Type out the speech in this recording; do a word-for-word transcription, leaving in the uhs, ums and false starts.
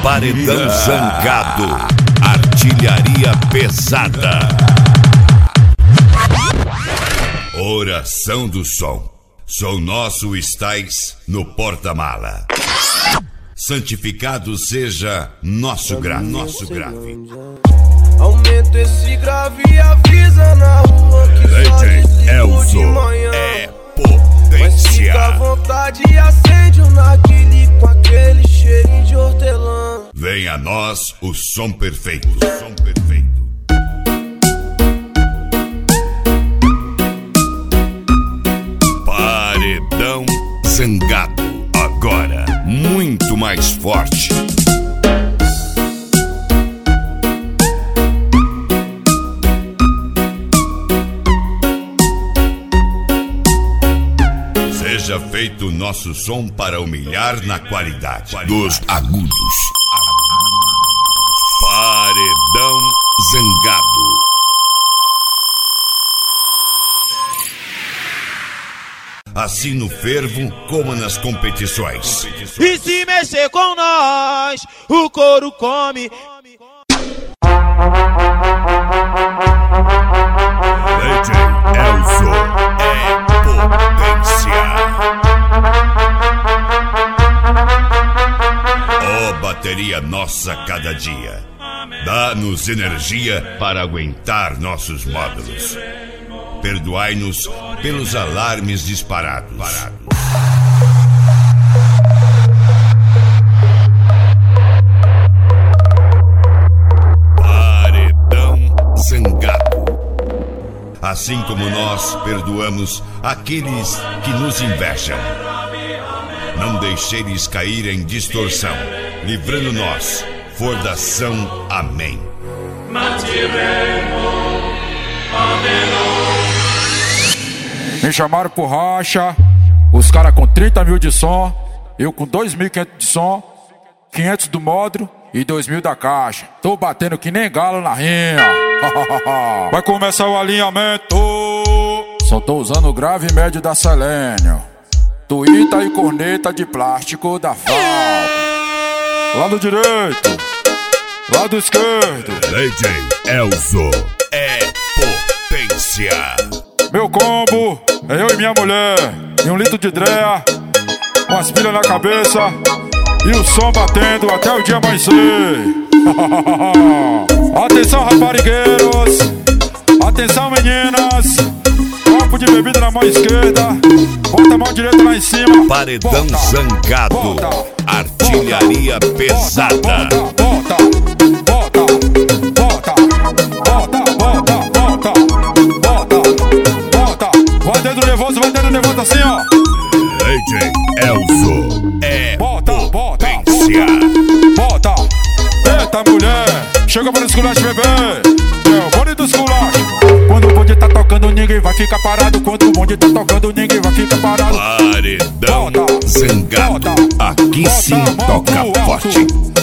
Paredão Zangado, artilharia pesada. Oração do som. Som nosso estais no porta-mala. Santificado seja nosso grave, nosso grave. Aumenta esse grave e avisa na rua que só desligo de manhã. É potência. Mas fica à vontade e acende um narguile com aquele cheirinho de hortelã. Vem a nós o som perfeito, o som perfeito. Paredão Zangado, agora muito mais forte. Seja feito o nosso som para humilhar na qualidade dos agudos. Paredão Zangado. Assim no fervo como nas competições. E se mexer com nós, o couro come. D J Elzo é potência. Oh, bateria nossa cada dia. Dá-nos energia para aguentar nossos módulos. Perdoai-nos pelos alarmes disparados. Paredão Zangado. Assim como nós perdoamos aqueles que nos invejam. Não deixeis cair em distorção, livrando-nos, fordação. Amém. Me chamaram por racha, os caras com trinta mil de som, eu com dois mil e quinhentos de som, quinhentos do módulo e dois mil da caixa. Tô batendo que nem galo na rinha. Vai começar o alinhamento. Só tô usando o grave e médio da Selênio, tuíta e corneta de plástico da F A O. Lado direito, lado esquerdo. D J Elzo é potência. Meu combo é eu e minha mulher, e um litro de dreia, umas pilhas na cabeça e o som batendo até o dia amanhecer. Atenção, raparigueiros, atenção, meninas. Copo de bebida na mão esquerda, bota a mão direita lá em cima. Paredão bota, Zangado, bota, artilharia bota, pesada. Bota, bota, bota, bota, bota, bota, bota, bota, bota. Vai dentro nervoso, vai dentro nervoso assim, ó. D J Elzo é bota, bota, potência. Bota, eita mulher, chega para o esculacho, bebê. É o bonde do esculacho. Quando o bonde tá tocando, ninguém vai ficar parado. Quando o bonde tá tocando, ninguém vai ficar parado. Paredão bota, Zangado, bota, aqui bota sim toca forte.